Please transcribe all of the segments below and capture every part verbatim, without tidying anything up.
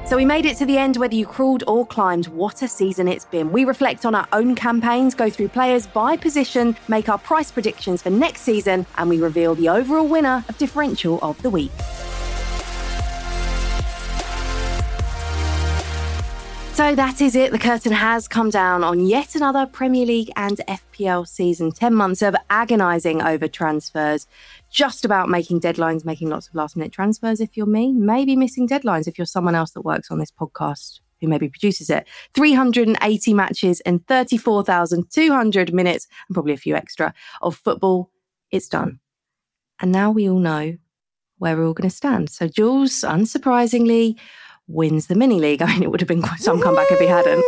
So we made it to the end, whether you crawled or climbed. What a season it's been. We reflect on our own campaigns, go through players by position, make our price predictions for next season, and we reveal the overall winner of Differential of the Week. So that is it. The curtain has come down on yet another Premier League and F P L season. ten months of agonising over transfers, just about making deadlines, making lots of last-minute transfers if you're me, maybe missing deadlines if you're someone else that works on this podcast who maybe produces it. three hundred eighty matches and thirty-four thousand two hundred minutes, and probably a few extra, of football. It's done. And now we all know where we're all going to stand. So Jules, unsurprisingly, wins the mini league. I mean, it would have been quite some comeback if he hadn't.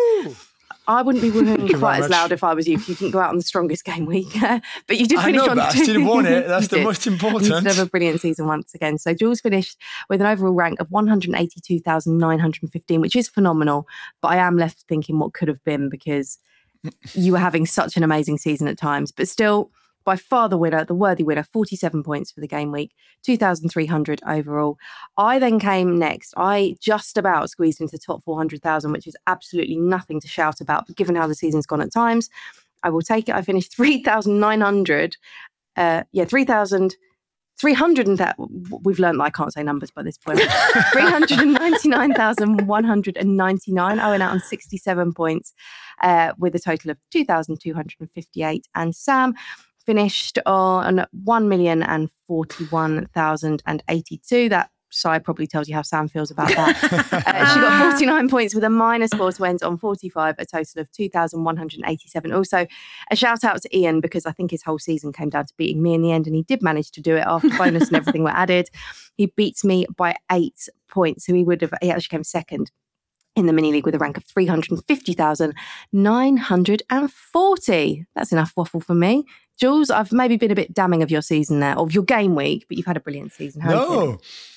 I wouldn't be woohooing quite as loud if I was you, because you didn't go out on the strongest game week. But you did finish I know, on but two. I still won it. That's the did. most important. You did have a brilliant season once again. So Jules finished with an overall rank of one hundred eighty-two thousand nine hundred fifteen, which is phenomenal. But I am left thinking what could have been, because you were having such an amazing season at times. But still, by far the winner, the worthy winner, forty-seven points for the game week, two thousand three hundred overall. I then came next. I just about squeezed into the top four hundred thousand, which is absolutely nothing to shout about. But given how the season's gone at times, I will take it. I finished three thousand nine hundred. Uh, yeah, three thousand three hundred. And that we've learned that I can't say numbers by this point. three hundred ninety-nine thousand one hundred ninety-nine. I went out on sixty-seven points uh, with a total of two thousand two hundred fifty-eight. And Sam finished on one million forty-one thousand eighty-two. That side probably tells you how Sam feels about that. uh, she got forty-nine points with a minor score to end on forty-five, a total of two thousand one hundred eighty-seven. Also, a shout out to Ian, because I think his whole season came down to beating me in the end, and he did manage to do it after bonus and everything were added. He beats me by eight points, so he would have, he actually came second in the mini league with a rank of three hundred fifty thousand nine hundred forty. That's enough waffle for me. Jules, I've maybe been a bit damning of your season there, of your game week, but you've had a brilliant season. How no,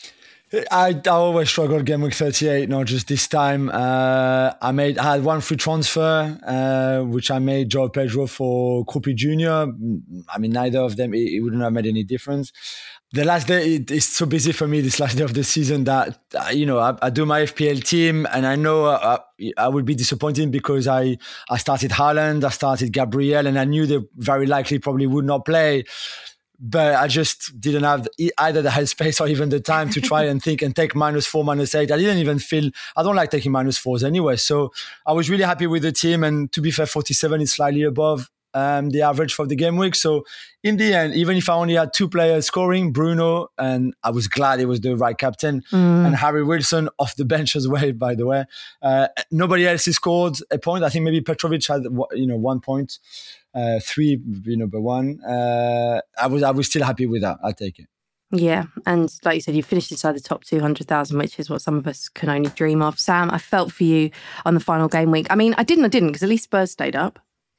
I, I always struggled game week thirty-eight, not just this time. Uh, I made I had one free transfer, uh, which I made Joao Pedro for Krupi Junior I mean, neither of them, it, it wouldn't have made any difference. The last day, it, it's so busy for me, this last day of the season, that, uh, you know, I, I do my F P L team, and I know uh, I would be disappointed because I, I started Haaland, I started Gabriel, and I knew they very likely probably would not play. But I just didn't have either the headspace or even the time to try and think and take minus four, minus eight. I didn't even feel, I don't like taking minus fours anyway. So I was really happy with the team. And to be fair, forty-seven is slightly above um, the average for the game week. So in the end, even if I only had two players scoring, Bruno, and I was glad it was the right captain, mm. and Harry Wilson off the bench as well, by the way. Uh, nobody else has scored a point. I think maybe Petrovic had, you know, one point. Uh, three, you know, but one. Uh, I was, I was still happy with that. I'll take it. Yeah, and like you said, you finished inside the top two hundred thousand, which is what some of us can only dream of. Sam, I felt for you on the final game week. I mean, I didn't, I didn't, because at least Spurs stayed up.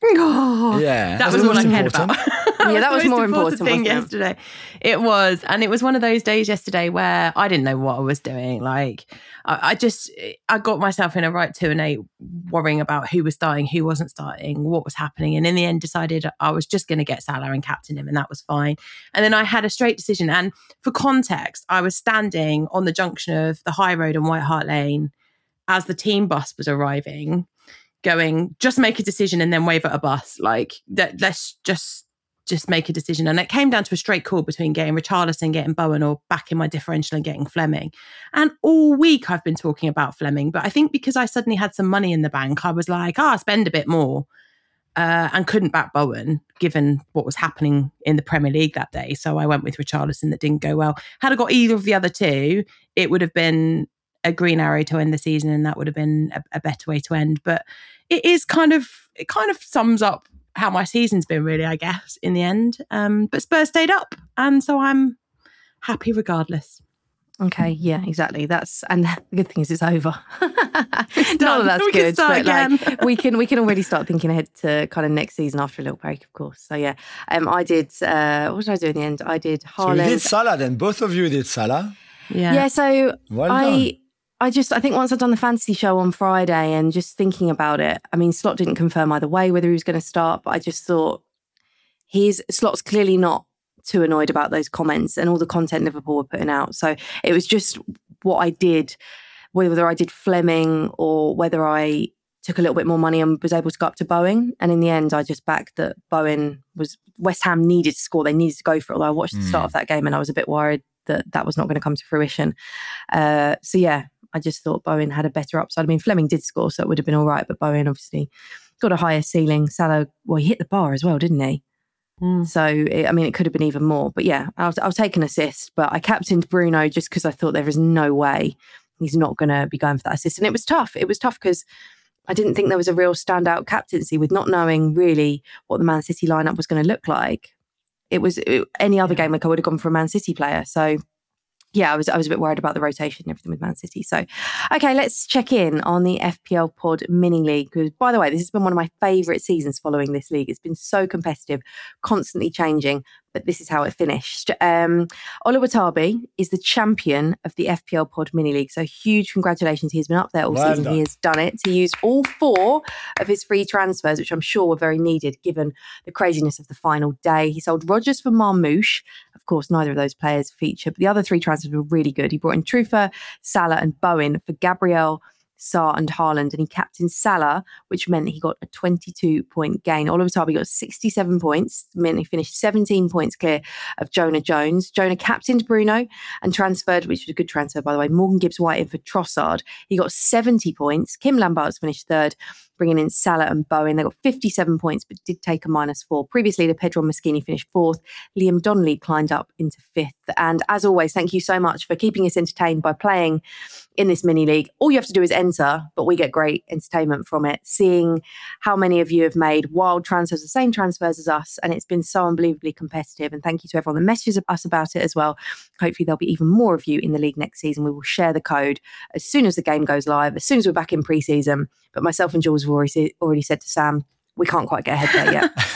Oh, yeah, that was what I cared about. Yeah, that was, was more important thing yesterday. It was, and it was one of those days yesterday where I didn't know what I was doing. Like, I, I just, I got myself in a right two and eight, worrying about who was starting, who wasn't starting, what was happening, and in the end, decided I was just going to get Salah and captain him, and that was fine. And then I had a straight decision. And for context, I was standing on the junction of the High Road and White Hart Lane as the team bus was arriving, going, just make a decision and then wave at a bus. Like, that, let's just just make a decision. And it came down to a straight call between getting Richarlison, getting Bowen, or back in my differential and getting Fleming. And all week I've been talking about Fleming, but I think because I suddenly had some money in the bank, I was like, ah, oh, spend a bit more, uh, and couldn't back Bowen given what was happening in the Premier League that day. So I went with Richarlison. That didn't go well. Had I got either of the other two, it would have been a green arrow to end the season, and that would have been a, a better way to end. But it is kind of, it kind of sums up how my season's been, really, I guess, in the end. Um, but Spurs stayed up, and so I'm happy regardless. Okay, yeah, exactly. That's, and the good thing is it's over. Not that that's we good, but again. like we can we can already start thinking ahead to kind of next season after a little break, of course. So yeah, um, I did. Uh, what did I do in the end? I did Haaland. So you did Salah then. Both of you did Salah. Yeah. Yeah. So well I. done. I just, I think once I'd done the fantasy show on Friday and just thinking about it, I mean, Slot didn't confirm either way whether he was going to start, but I just thought he's, Slot's clearly not too annoyed about those comments and all the content Liverpool were putting out. So it was just what I did whether I did Fleming or whether I took a little bit more money and was able to go up to Bowen. And in the end, I just backed that Bowen was, West Ham needed to score. They needed to go for it. Although I watched the start Mm. of that game and I was a bit worried that that was not going to come to fruition. Uh, so yeah, I just thought Bowen had a better upside. I mean, Fleming did score, so it would have been all right. But Bowen obviously got a higher ceiling. Salah, well, he hit the bar as well, didn't he? Mm. So, it, I mean, it could have been even more. But yeah, I'll, I'll take an assist. But I captained Bruno just because I thought there is no way he's not going to be going for that assist. And it was tough. It was tough because I didn't think there was a real standout captaincy with not knowing really what the Man City lineup was going to look like. It was it, any other Yeah. game, like I would have gone for a Man City player. So yeah, I was I was a bit worried about the rotation and everything with Man City. So, okay, let's check in on the F P L Pod Mini League. Because, by the way, this has been one of my favourite seasons following this league. It's been so competitive, constantly changing, but this is how it finished. Um, Ola Watabi is the champion of the F P L Pod Mini League. So, huge congratulations. He's been up there all Well season. done. He has done it to use all four of his free transfers, which I'm sure were very needed given the craziness of the final day. He sold Rodgers for Marmouche. Of course, neither of those players feature, but the other three transfers were really good. He brought in Trufa, Salah and Bowen for Gabriel, Sarr and Haaland, and he captained Salah, which meant he got a twenty-two point gain. All of a sudden, he got sixty-seven points, meant he finished seventeen points clear of Jonah Jones. Jonah captained Bruno and transferred, which was a good transfer, by the way, Morgan Gibbs-White in for Trossard. He got seventy points. Kim Lambert's finished third, bringing in Salah and Bowen. They got fifty-seven points, but did take a minus four. Previous leader Pedro Moschini finished fourth. Liam Donnelly climbed up into fifth. And as always, thank you so much for keeping us entertained by playing in this mini league. All you have to do is enter, but we get great entertainment from it. Seeing how many of you have made wild transfers, the same transfers as us, and it's been so unbelievably competitive. And thank you to everyone that messages us about it as well. Hopefully there'll be even more of you in the league next season. We will share the code as soon as the game goes live, as soon as we're back in pre-season. But myself and Jules have already, already said to Sam, we can't quite get ahead there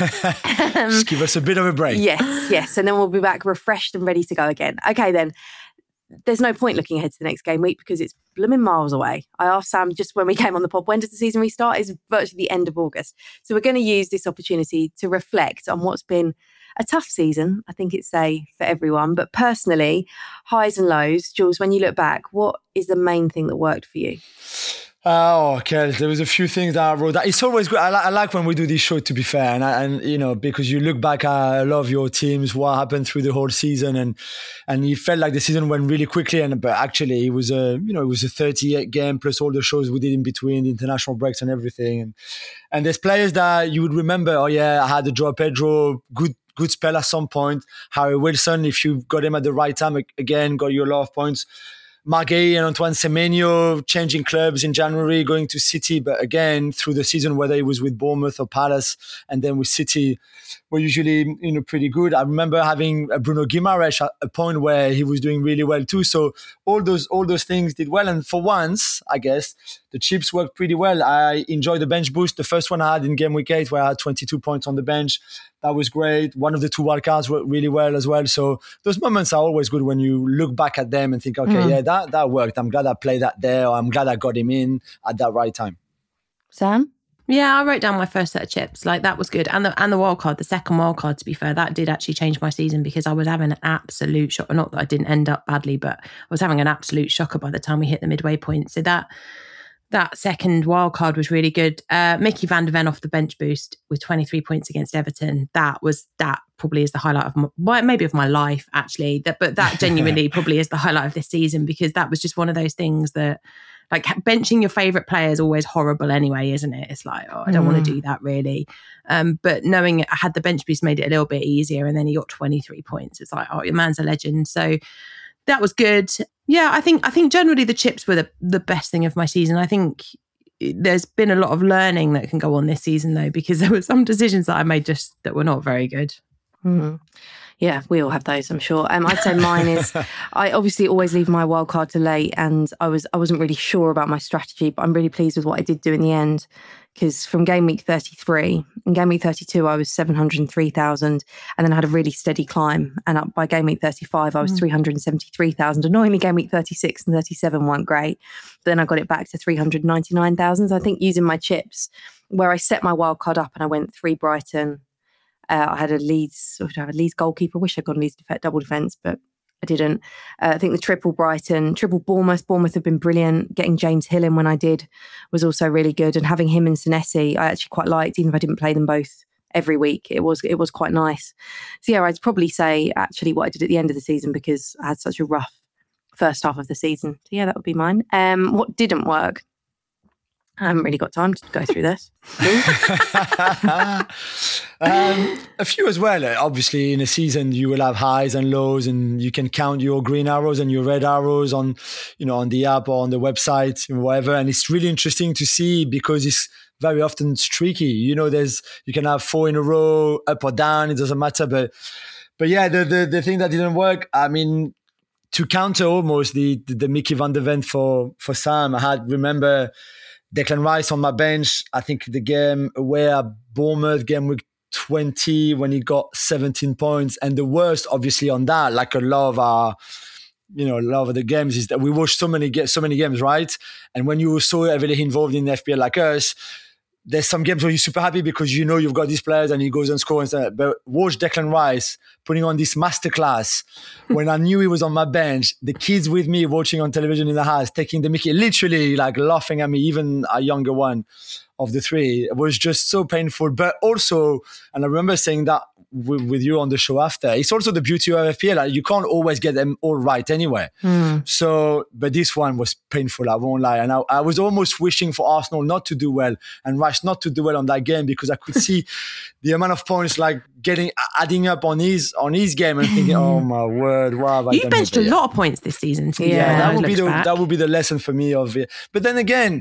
yet. um, Just give us a bit of a break. Yes, yes. And then we'll be back refreshed and ready to go again. Okay, then. There's no point looking ahead to the next game week because it's blooming miles away. I asked Sam just when we came on the pod, when does the season restart? It's virtually the end of August. So we're going to use this opportunity to reflect on what's been a tough season, I think it's say for everyone, but personally, highs and lows. Jules, when you look back, what is the main thing that worked for you? Oh, okay. There was a few things that I wrote. It's always good. I, li- I like when we do this show, to be fair, and, I, and you know, because you look back at a lot of your teams, what happened through the whole season, and and it felt like the season went really quickly. And but actually, it was a you know it was a thirty-eight game plus all the shows we did in between, the international breaks and everything. And and there's players that you would remember. Oh yeah, I had a Joao Pedro, good. Good spell at some point. Harry Wilson, if you got him at the right time, again, got you a lot of points. Marguerite and Antoine Semenyo changing clubs in January, going to City, but again, through the season, whether it was with Bournemouth or Palace, and then with City, were usually you know pretty good. I remember having a Bruno Guimaraes at a point where he was doing really well too. So all those all those things did well, and for once, I guess the chips worked pretty well. I enjoyed the bench boost. The first one I had in game week eight, where I had twenty-two points on the bench. That was great. One of the two wildcards worked really well as well. So those moments are always good when you look back at them and think, okay, mm. yeah, that, that worked. I'm glad I played that there. Or I'm glad I got him in at that right time. Sam? Yeah, I wrote down my first set of chips. Like that was good. And the and the wild card, the second wild card, to be fair, that did actually change my season because I was having an absolute shock. Not that I didn't end up badly, but I was having an absolute shocker by the time we hit the midway point. So that That second wild card was really good. Uh, Mickey van der Ven off the bench boost with twenty-three points against Everton. That was that probably is the highlight of my, well, maybe of my life actually. That, but that genuinely probably is the highlight of this season because that was just one of those things that, like, benching your favourite player is always horrible anyway, isn't it? It's like, oh, I don't mm. want to do that really. Um, but knowing I had the bench boost made it a little bit easier, and then he got twenty-three points. It's like, oh, your man's a legend. So that was good. Yeah, I think I think generally the chips were the, the best thing of my season. I think there's been a lot of learning that can go on this season though, because there were some decisions that I made just that were not very good. Mm-hmm. Yeah, we all have those, I'm sure. Um, I'd say mine is, I obviously always leave my wild card to late, and I was I wasn't really sure about my strategy, but I'm really pleased with what I did do in the end. Because from game week thirty-three, in game week thirty-two, I was seven hundred three thousand, and then I had a really steady climb. And up by game week thirty-five, I was mm. three hundred seventy-three thousand. Annoyingly, game week thirty-six and thirty-seven weren't great. But then I got it back to three hundred ninety-nine thousand. So I think using my chips, where I set my wild card up and I went three Brighton. Uh, I had a Leeds, I have a Leeds goalkeeper. I wish I'd gone Leeds def- double defence, but I didn't. Uh, I think the triple Brighton, triple Bournemouth. Bournemouth have been brilliant. Getting James Hill in when I did was also really good. And having him and Senesi, I actually quite liked, even if I didn't play them both every week. It was it was quite nice. So yeah, I'd probably say actually what I did at the end of the season because I had such a rough first half of the season. So yeah, that would be mine. Um, what didn't work? I haven't really got time to go through this. um, a few as well. Obviously, in a season, you will have highs and lows, and you can count your green arrows and your red arrows on, you know, on the app or on the website, whatever. And it's really interesting to see because it's very often streaky. You know, there's you can have four in a row, up or down. It doesn't matter. But, but yeah, the the, the thing that didn't work. I mean, to counter almost the the, the Mickey van der Ven for for Sam, I had remember. Declan Rice on my bench. I think the game away at Bournemouth, game week twenty, when he got seventeen points. And the worst, obviously, on that, like a lot of our, you know, a lot of the games, is that we watch so many so many games, right? And when you're so heavily involved in the F P L like us, there's some games where you're super happy because you know you've got these players and he goes and scores. And stuff. But watch Declan Rice putting on this masterclass when I knew he was on my bench. The kids with me watching on television in the house, taking the mickey, literally like laughing at me, even a younger one of the three. It was just so painful. But also, and I remember saying that with, with you on the show after, it's also the beauty of F P L. Like, you can't always get them all right anyway. Mm. So, but this one was painful, I won't lie. And I, I was almost wishing for Arsenal not to do well and Rice not to do well on that game because I could see the amount of points like getting adding up on his on his game and thinking, oh my word, what have I you done? You've benched a lot of points this season. Yeah, yeah that would be the back. that would be the lesson for me of it. But then again,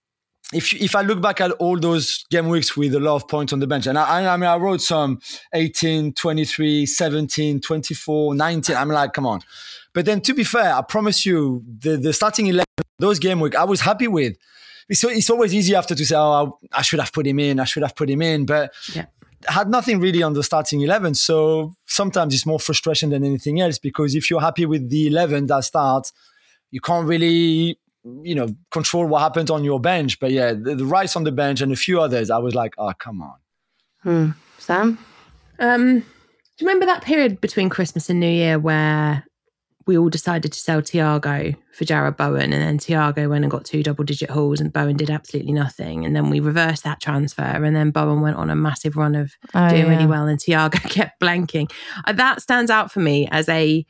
If if I look back at all those game weeks with a lot of points on the bench, and I, I mean, I wrote some eighteen, twenty-three, seventeen, twenty-four, nineteen. I'm like, come on. But then to be fair, I promise you, the, the starting eleven, those game weeks, I was happy with. It's, it's always easy after to say, oh, I should have put him in, I should have put him in. But yeah. I had nothing really on the starting eleven. So sometimes it's more frustration than anything else because if you're happy with the eleven that starts, you can't really, you know, control what happens on your bench. But yeah, the, the Rice on the bench and a few others, I was like, oh, come on. Hmm. Sam? Um, do you remember that period between Christmas and New Year where we all decided to sell Thiago for Jarrod Bowen, and then Thiago went and got two double-digit hauls and Bowen did absolutely nothing, and then we reversed that transfer, and then Bowen went on a massive run of oh, doing yeah. really well, and Thiago kept blanking. Uh, that stands out for me as a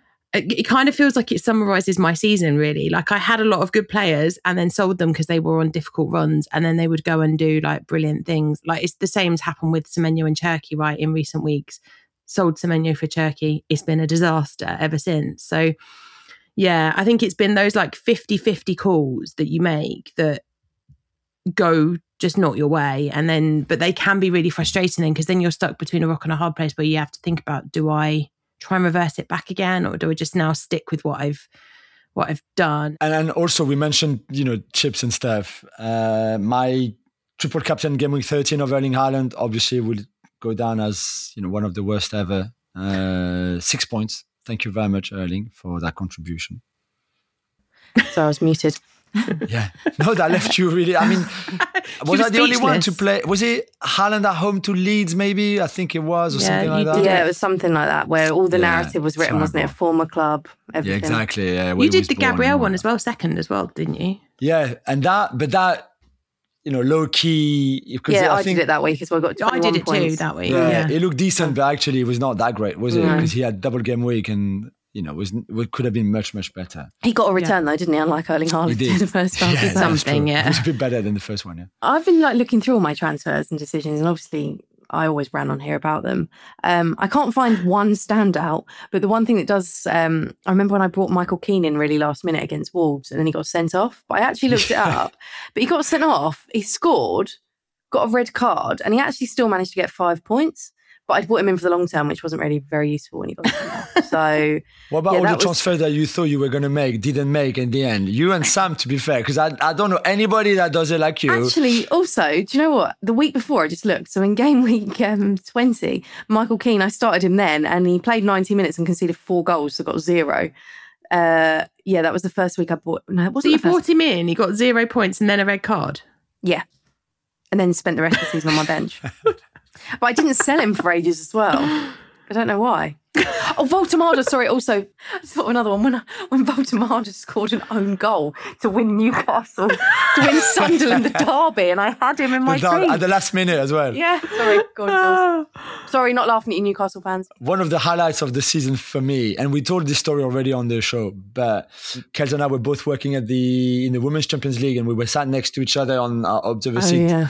it kind of feels like it summarises my season, really. Like, I had a lot of good players and then sold them because they were on difficult runs, and then they would go and do like brilliant things. Like, it's the same as happened with Semenyo and Cherki, right, in recent weeks. Sold Semenyo for Cherki. It's been a disaster ever since. So, yeah, I think it's been those like fifty-fifty calls that you make that go just not your way. And then, but they can be really frustrating then, because then you're stuck between a rock and a hard place where you have to think about, do I try and reverse it back again, or do I just now stick with what I've what I've done? And and also we mentioned, you know, chips and stuff. Uh, my triple captain game week thirteen of Erling Haaland obviously will go down as, you know, one of the worst ever. Uh, six points. Thank you very much, Erling, for that contribution. So I was muted. Yeah. No, that left you really, I mean, was, was I the only one to play? Was it Haaland at home to Leeds, maybe? I think it was, or yeah, something like that. Yeah, it was something like that, where all the yeah, narrative was written, wasn't it? A former club, everything. Yeah, exactly. Yeah, you did the Gabriel one as well, second as well, didn't you? Yeah, and that, but that, you know, low key. Yeah, I, I think, did it that week as well. I got I did it points. too that week. Yeah, yeah, it looked decent, but actually it was not that great, was it? Because no. he had double game week and, you know, was it could have been much, much better. He got a return yeah. though, didn't he? Unlike Erling Haaland did. in the first half. Yeah, something, yeah. It was a bit better than the first one, yeah. I've been like looking through all my transfers and decisions, and obviously I always ran on here about them. Um, I can't find one standout, but the one thing that does, um, I remember when I brought Michael Keane in really last minute against Wolves, and then he got sent off. But I actually looked it up. But he got sent off. He scored, got a red card, and he actually still managed to get five points. But I'd brought him in for the long term, which wasn't really very useful when he got sent off. So, what about yeah, all the was... transfers that you thought you were going to make, didn't make in the end? You and Sam, to be fair, because I, I don't know anybody that does it like you. Actually, also, do you know what? The week before, I just looked. So in game week um, twenty, Michael Keane, I started him then, and he played ninety minutes and conceded four goals, so got zero. Uh, yeah, that was the first week I bought. No, it wasn't. So you the first... brought him in, he got zero points and then a red card? Yeah. And then spent the rest of the season on my bench. But I didn't sell him for ages as well. I don't know why. Oh, Voltemada, sorry, also, I thought of another one. When, when Voltemada scored an own goal to win Newcastle, to win Sunderland the derby, and I had him in my The- team. At the last minute as well. Yeah, sorry, go on, Jules. Sorry, not laughing at you Newcastle fans. One of the highlights of the season for me, and we told this story already on the show, but Kels and I were both working at the in the Women's Champions League, and we were sat next to each other on our observer Oh, seat. yeah.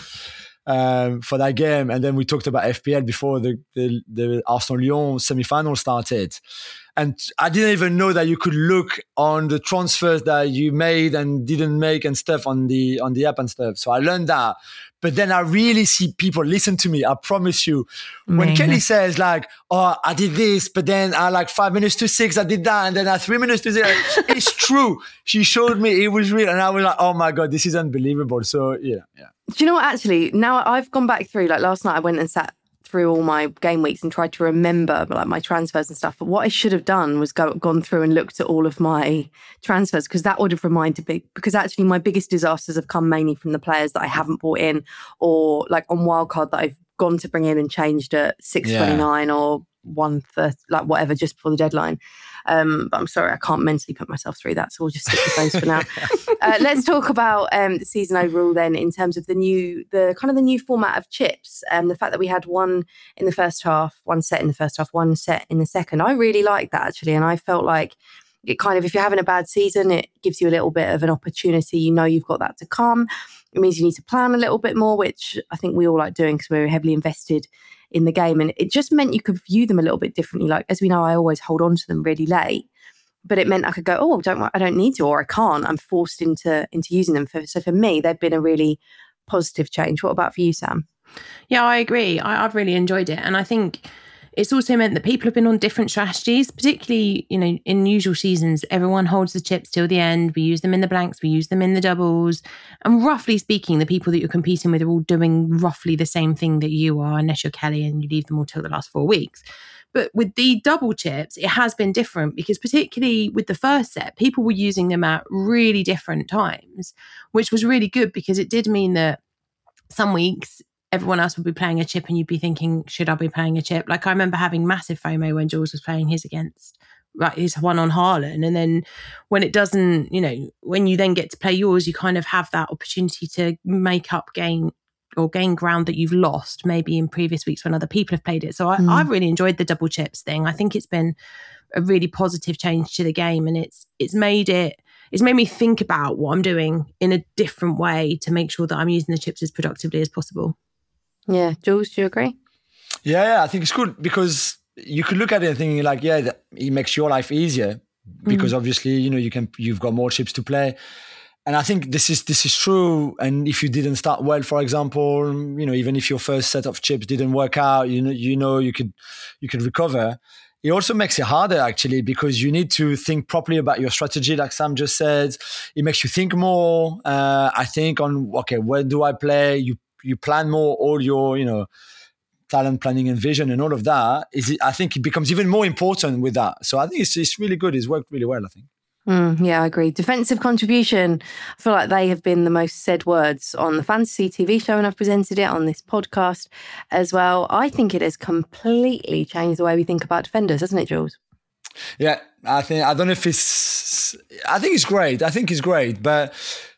Um, for that game, and then we talked about F P L before the the, the Arsenal-Lyon semi-final started, and I didn't even know that you could look on the transfers that you made and didn't make and stuff on the on the app and stuff. So I learned that, but then I really see people listen to me. I promise you, when Man. Kelly says like, "Oh, I did this," but then I like five minutes to six, I did that, and then at three minutes to zero, it's true. She showed me it was real, and I was like, "Oh my god, this is unbelievable." So yeah, yeah. Do you know what, actually, now I've gone back through, like last night I went and sat through all my game weeks and tried to remember like my transfers and stuff. But what I should have done was go gone through and looked at all of my transfers, because that would have reminded me, because actually my biggest disasters have come mainly from the players that I haven't bought in, or like on Wildcard that I've gone to bring in and changed at six twenty-nine yeah. or one thirty, like whatever, just before the deadline. Um, but I'm sorry, I can't mentally put myself through that, so we'll just stick with those for now. Uh, let's talk about um, the season overall then, in terms of the new, the kind of the new format of chips, and um, the fact that we had one in the first half, one set in the first half, one set in the second. I really like that actually, and I felt like it kind of, if you're having a bad season, it gives you a little bit of an opportunity. You know, you've got that to come. It means you need to plan a little bit more, which I think we all like doing because we're heavily invested in the game. And it just meant you could view them a little bit differently. Like, as we know, I always hold on to them really late, but it meant I could go, oh, don't, I don't need to, or I can't. I'm forced into, into using them. For, so for me, they've been a really positive change. What about for you, Sam? Yeah, I agree. I, I've really enjoyed it. And I think it's also meant that people have been on different strategies, particularly, you know, in usual seasons, everyone holds the chips till the end. We use them in the blanks, we use them in the doubles. And roughly speaking, the people that you're competing with are all doing roughly the same thing that you are, unless you're Kelly and you leave them all till the last four weeks. But with the double chips, it has been different, because particularly with the first set, people were using them at really different times, which was really good, because it did mean that some weeks everyone else would be playing a chip and you'd be thinking, should I be playing a chip? Like, I remember having massive FOMO when Jules was playing his against, like his one on Haaland. And then when it doesn't, you know, when you then get to play yours, you kind of have that opportunity to make up gain or gain ground that you've lost maybe in previous weeks when other people have played it. So I, mm. I've really enjoyed the double chips thing. I think it's been a really positive change to the game, and it's it's made it it's made me think about what I'm doing in a different way to make sure that I'm using the chips as productively as possible. Yeah. Jules, do you agree? Yeah, yeah, I think it's good, because you could look at it and think like, yeah, that it makes your life easier, because mm. obviously, you know, you can, you've got more chips to play. And I think this is, this is true. And if you didn't start well, for example, you know, even if your first set of chips didn't work out, you know, you know, you could, you could recover. It also makes it harder, actually, because you need to think properly about your strategy, like Sam just said. It makes you think more, uh, I think, on, okay, where do I play? You you plan more, all your, you know, talent planning and vision and all of that. Is it, I think it becomes even more important with that. So I think it's, it's really good. It's worked really well, I think. Mm, yeah, I agree. Defensive contribution. I feel like they have been the most said words on the fantasy T V show, and I've presented it on this podcast as well. I think it has completely changed the way we think about defenders, hasn't it, Jules? Yeah, I think, I don't know if it's, I think it's great. I think it's great, but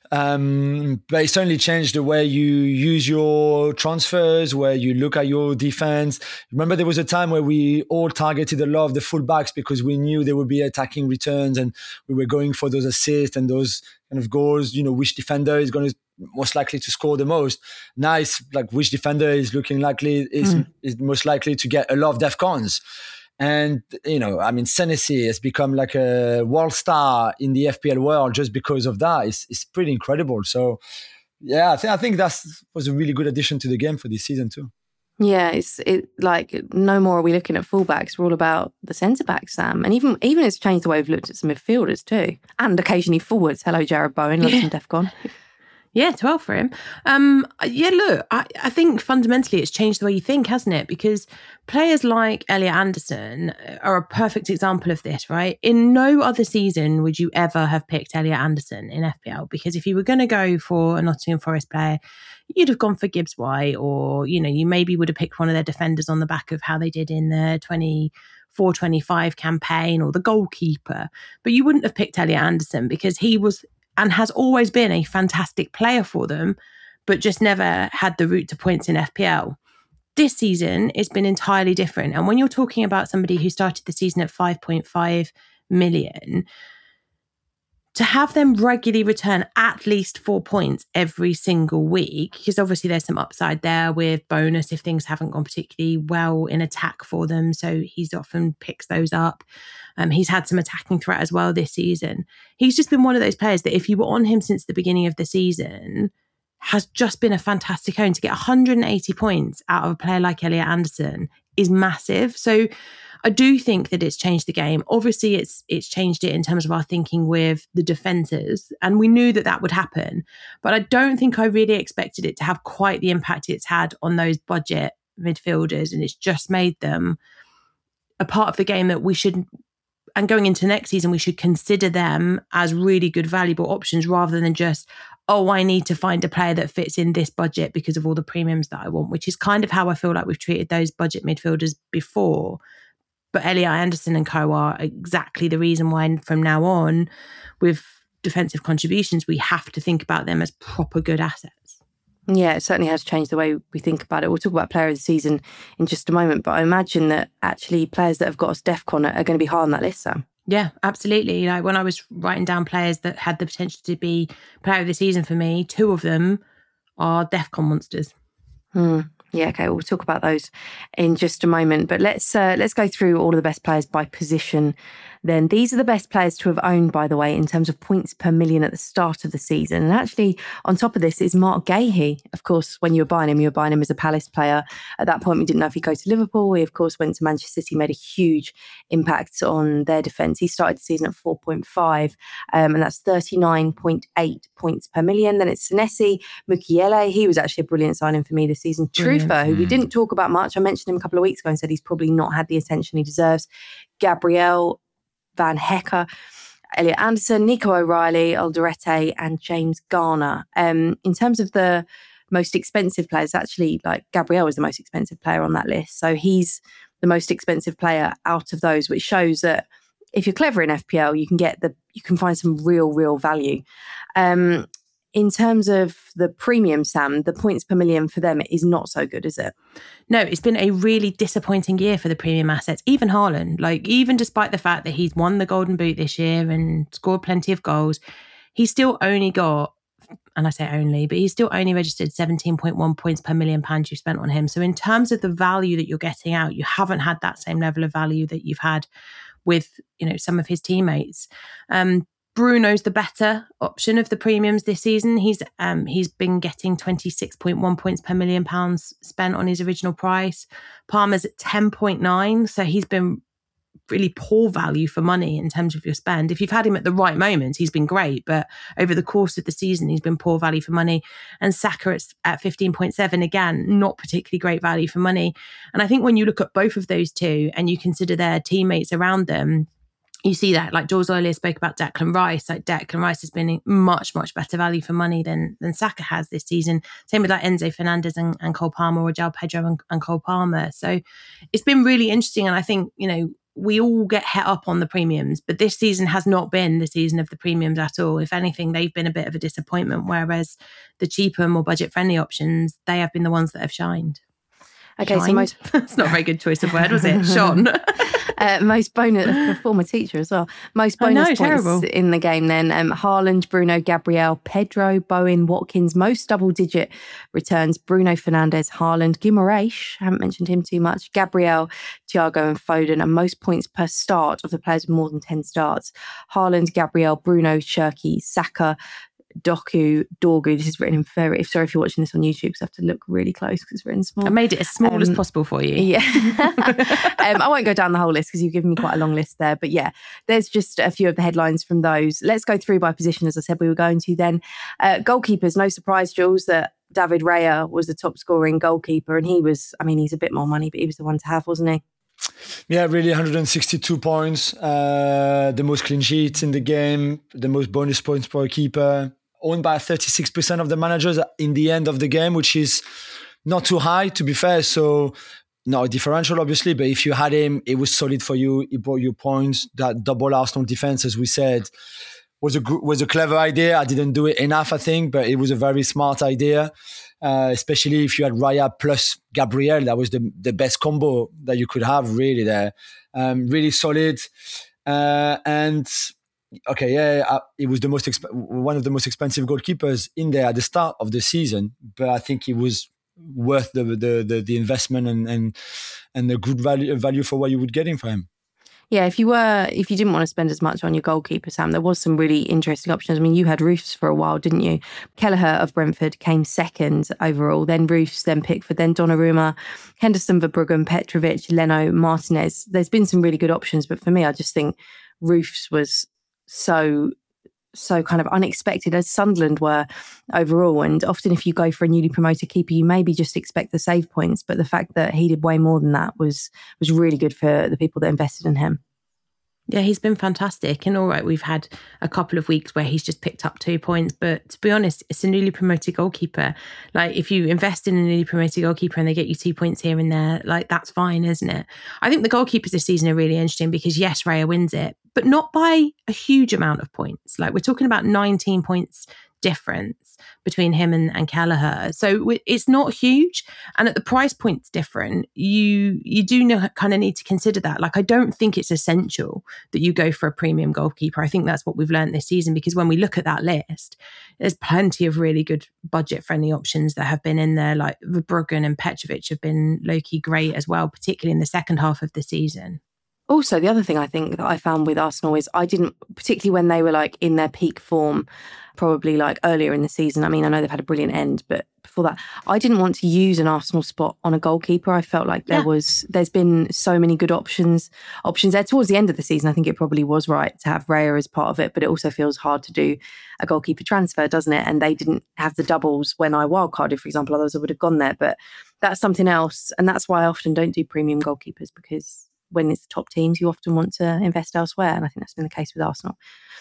Um, but it certainly changed the way you use your transfers, where you look at your defense. Remember, there was a time where we all targeted a lot of the fullbacks because we knew they would be attacking returns, and we were going for those assists and those kind of goals. You know, which defender is going to most likely to score the most. Now it's like which defender is looking likely is mm. is most likely to get a lot of DEFCONs. And, you know, I mean, Senesi has become like a world star in the F P L world just because of that. It's, it's pretty incredible. So, yeah, I think I think that was a really good addition to the game for this season too. Yeah, it's it like no more are we looking at fullbacks. We're all about the centre backs, Sam. And even even it's changed the way we've looked at some midfielders too. And occasionally forwards. Hello, Jared Bowen, love some DEFCON. Yeah, twelve for him. Um, yeah, look, I, I think fundamentally it's changed the way you think, hasn't it? Because players like Elliot Anderson are a perfect example of this, right? In no other season would you ever have picked Elliot Anderson in F P L, because if you were going to go for a Nottingham Forest player, you'd have gone for Gibbs White, or, you know, you maybe would have picked one of their defenders on the back of how they did in the twenty four twenty-five campaign or the goalkeeper, but you wouldn't have picked Elliot Anderson because he was and has always been a fantastic player for them, but just never had the route to points in F P L. This season, it's been entirely different. And when you're talking about somebody who started the season at five point five million, to have them regularly return at least four points every single week, because obviously there's some upside there with bonus if things haven't gone particularly well in attack for them. So he's often picks those up. Um, he's had some attacking threat as well this season. He's just been one of those players that if you were on him since the beginning of the season, has just been a fantastic own. To get one hundred eighty points out of a player like Elliot Anderson is massive. So I do think that it's changed the game. Obviously, it's it's changed it in terms of our thinking with the defences, and we knew that that would happen. But I don't think I really expected it to have quite the impact it's had on those budget midfielders, and it's just made them a part of the game that we should, and going into next season, we should consider them as really good, valuable options rather than just, oh, I need to find a player that fits in this budget because of all the premiums that I want, which is kind of how I feel like we've treated those budget midfielders before. But Elliot Anderson and co are exactly the reason why from now on, with defensive contributions, we have to think about them as proper good assets. Yeah, it certainly has changed the way we think about it. We'll talk about player of the season in just a moment, but I imagine that actually players that have got us DEFCON are, are going to be high on that list, Sam. Yeah, absolutely. Like when I was writing down players that had the potential to be player of the season for me, two of them are DEFCON monsters. Hmm. Yeah, okay, we'll talk about those in just a moment. But let's uh, let's go through all of the best players by position. Then these are the best players to have owned, by the way, in terms of points per million at the start of the season. And actually, on top of this is Mark Gahey. Of course, when you were buying him, you were buying him as a Palace player. At that point, we didn't know if he'd go to Liverpool. He, of course, went to Manchester City, made a huge impact on their defence. He started the season at four point five, um, and that's thirty-nine point eight points per million. Then it's Senesi Mukiele. He was actually a brilliant signing for me this season. Trufa, who we didn't talk about much. I mentioned him a couple of weeks ago and said he's probably not had the attention he deserves. Gabriel Van Hecker, Elliot Anderson, Nico O'Reilly, Alderete, and James Garner. Um, in terms of the most expensive players, actually, like Gabriel is the most expensive player on that list. So he's the most expensive player out of those, which shows that if you're clever in F P L, you can get the you can find some real, real value. Um, in terms of the premium, Sam, the points per million for them is not so good, is it? No, it's been a really disappointing year for the premium assets. Even Haaland, like even despite the fact that he's won the Golden Boot this year and scored plenty of goals, he's still only got, and I say only, but he's still only registered seventeen point one points per million pounds you've spent on him. So in terms of the value that you're getting out, you haven't had that same level of value that you've had with, you know, some of his teammates. Um, Bruno's the better option of the premiums this season. He's um, he's been getting twenty-six point one points per million pounds spent on his original price. Palmer's at ten point nine, so he's been really poor value for money in terms of your spend. If you've had him at the right moment, he's been great, but over the course of the season, he's been poor value for money. And Saka at, at fifteen point seven, again, not particularly great value for money. And I think when you look at both of those two and you consider their teammates around them, you see that, like Jules earlier spoke about Declan Rice. Like Declan Rice has been much, much better value for money than than Saka has this season. Same with like Enzo Fernandez and, and Cole Palmer, or João Pedro and, and Cole Palmer. So it's been really interesting. And I think, you know, we all get het up on the premiums, but this season has not been the season of the premiums at all. If anything, they've been a bit of a disappointment, whereas the cheaper, more budget-friendly options, they have been the ones that have shined. Okay, Shined? so most... It's not a very good choice of word, was it? Shone. Uh, most bonus, a former teacher as well. Most bonus know, points terrible. in the game then. Um, Haaland, Bruno, Gabriel, Pedro, Bowen, Watkins, most double-digit returns. Bruno Fernandes, Haaland, Guimaraes, haven't mentioned him too much. Gabriel, Thiago and Foden, and most points per start of the players with more than ten starts. Haaland, Gabriel, Bruno, Cherki, Saka, Doku, Dorgu. This is written in very, sorry if you're watching this on YouTube because I have to look really close because it's written small. I made it as small um, as possible for you. Yeah. um, I won't go down the whole list because you've given me quite a long list there. But yeah, there's just a few of the headlines from those. Let's go through by position, as I said we were going to then. Uh, goalkeepers, no surprise, Jules, that David Raya was the top scoring goalkeeper. And he was, I mean, he's a bit more money, but he was the one to have, wasn't he? Yeah, really, one hundred sixty-two points. Uh, the most clean sheets in the game, the most bonus points per keeper. Owned by thirty-six percent of the managers in the end of the game, which is not too high, to be fair. So not a differential, obviously, but if you had him, it was solid for you. He brought you points. That double Arsenal defense, as we said, was a was a clever idea. I didn't do it enough, I think, but it was a very smart idea, uh, especially if you had Raya plus Gabriel. That was the, the best combo that you could have, really, there. Um, really solid. Uh, and, okay, yeah, uh, it was the most exp- one of the most expensive goalkeepers in there at the start of the season, but I think he was worth the the the, the investment and, and and the good value value for what you would get in for him. Yeah, if you were, if you didn't want to spend as much on your goalkeeper, Sam, there was some really interesting options. I mean, you had Roofs for a while, didn't you? Kelleher of Brentford came second overall, then Roofs, then Pickford, then Donnarumma, Henderson, Verbruggen, Petrovic, Leno, Martinez. There's been some really good options, but for me, I just think Roofs was so, so kind of unexpected, as Sunderland were overall. And often if you go for a newly promoted keeper, you maybe just expect the save points. But the fact that he did way more than that was was really good for the people that invested in him. Yeah, he's been fantastic. And all right, we've had a couple of weeks where he's just picked up two points. But to be honest, it's a newly promoted goalkeeper. Like, if you invest in a newly promoted goalkeeper and they get you two points here and there, like, that's fine, isn't it? I think the goalkeepers this season are really interesting because, yes, Raya wins it, but not by a huge amount of points. Like, we're talking about nineteen points difference between him and, and Kelleher. So it's not huge. And at the price point's different, you you do know, kind of need to consider that. Like, I don't think it's essential that you go for a premium goalkeeper. I think that's what we've learned this season, because when we look at that list, there's plenty of really good budget-friendly options that have been in there. Like Verbruggen and Petrovic have been low-key great as well, particularly in the second half of the season. Also, the other thing I think that I found with Arsenal is I didn't, particularly when they were like in their peak form, probably like earlier in the season. I mean, I know they've had a brilliant end, but before that, I didn't want to use an Arsenal spot on a goalkeeper. I felt like there yeah. was, there's been so many good options, options there towards the end of the season. I think it probably was right to have Raya as part of it, but it also feels hard to do a goalkeeper transfer, doesn't it? And they didn't have the doubles when I wildcarded, for example, otherwise I would have gone there. But that's something else. And that's why I often don't do premium goalkeepers, because when it's the top teams, you often want to invest elsewhere. And I think that's been the case with Arsenal.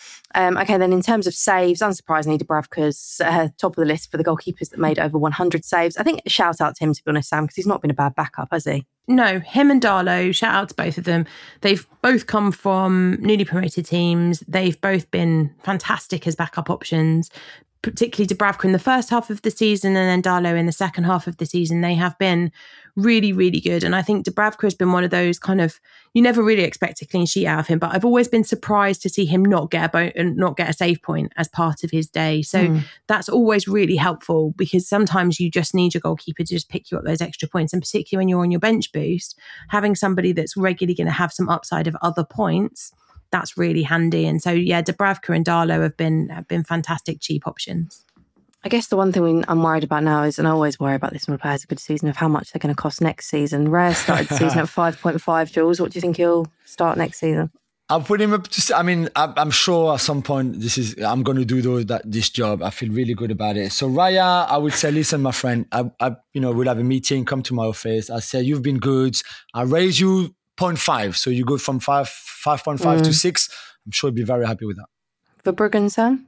Um, okay, then in terms of saves, unsurprisingly, Dubravka's uh, top of the list for the goalkeepers that made over one hundred saves. I think shout out to him, to be honest, Sam, because he's not been a bad backup, has he? No, him and Darlow, shout out to both of them. They've both come from newly promoted teams. They've both been fantastic as backup options, particularly Dubravka in the first half of the season and then Darlow in the second half of the season. They have been really, really good. And I think Dubravka has been one of those kind of, you never really expect a clean sheet out of him, but I've always been surprised to see him not get a bo- and not get a save point as part of his day. So mm. that's always really helpful, because sometimes you just need your goalkeeper to just pick you up those extra points. And particularly when you're on your bench boost, having somebody that's regularly going to have some upside of other points, that's really handy. And so, yeah, Dubravka and Darlow have been have been fantastic cheap options. I guess the one thing we, I'm worried about now is, and I always worry about this when a player has a good season, of how much they're going to cost next season. Raya started the season at five point five, Jules. What do you think he'll start next season? I'll put him up to, I mean, I'm sure at some point this is, I'm going to do those, that, this job. I feel really good about it. So Raya, I would say, listen, my friend, I, I, you know, we'll have a meeting, come to my office. I say, you've been good. I raise you zero point five. So you go from five, five point five mm. to six. I'm sure he'll be very happy with that. Verbruggen, Sam?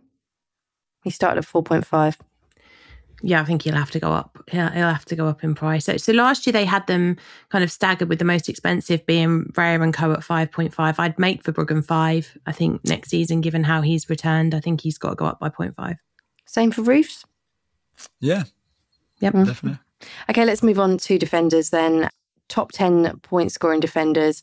He started at four point five. Yeah, I think he'll have to go up. He'll, he'll have to go up in price. So, so last year they had them kind of staggered, with the most expensive being Raya and Co at five point five. I'd make Verbruggen five. I think next season, given how he's returned, I think he's got to go up by zero point five. Same for Roofs? Yeah. Yep. Mm. Definitely. Okay, let's move on to defenders then. Top ten point scoring defenders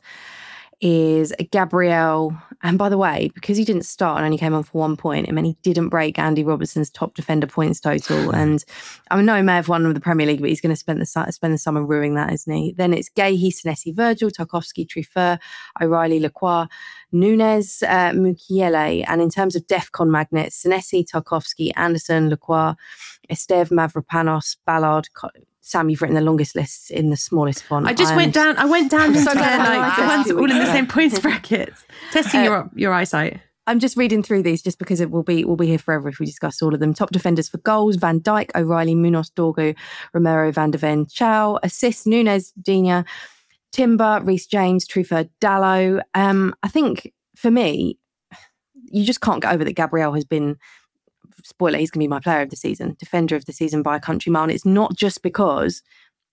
is Gabriel. And by the way, because he didn't start and only came on for one point, it meant he didn't break Andy Robertson's top defender points total. And I know he may have won the Premier League, but he's going to spend the spend the summer ruining that, isn't he? Then it's Guéhi, Senesi, Virgil, Tarkowski, Truffert, O'Reilly, Lacroix, Nunes, uh, Mukiele. And in terms of DEFCON magnets, Senesi, Tarkowski, Anderson, Lacroix, Estev, Mavropanos, Ballard. Sam, you've written the longest list in the smallest font. I just I'm went down. I went down to so glad like the ones all in the same points brackets, testing uh, your your eyesight. I'm just reading through these just because it will be we'll be here forever if we discuss all of them. Top defenders for goals: Van Dijk, O'Reilly, Munoz, Dorgu, Romero, Van de Ven, Chow. Assists: Nunes, Digne, Timber, Reece James, Truffert, Dallow. Um, I think for me, you just can't get over that Gabriel has been. Spoiler, he's going to be my player of the season, defender of the season by a country mile. And it's not just because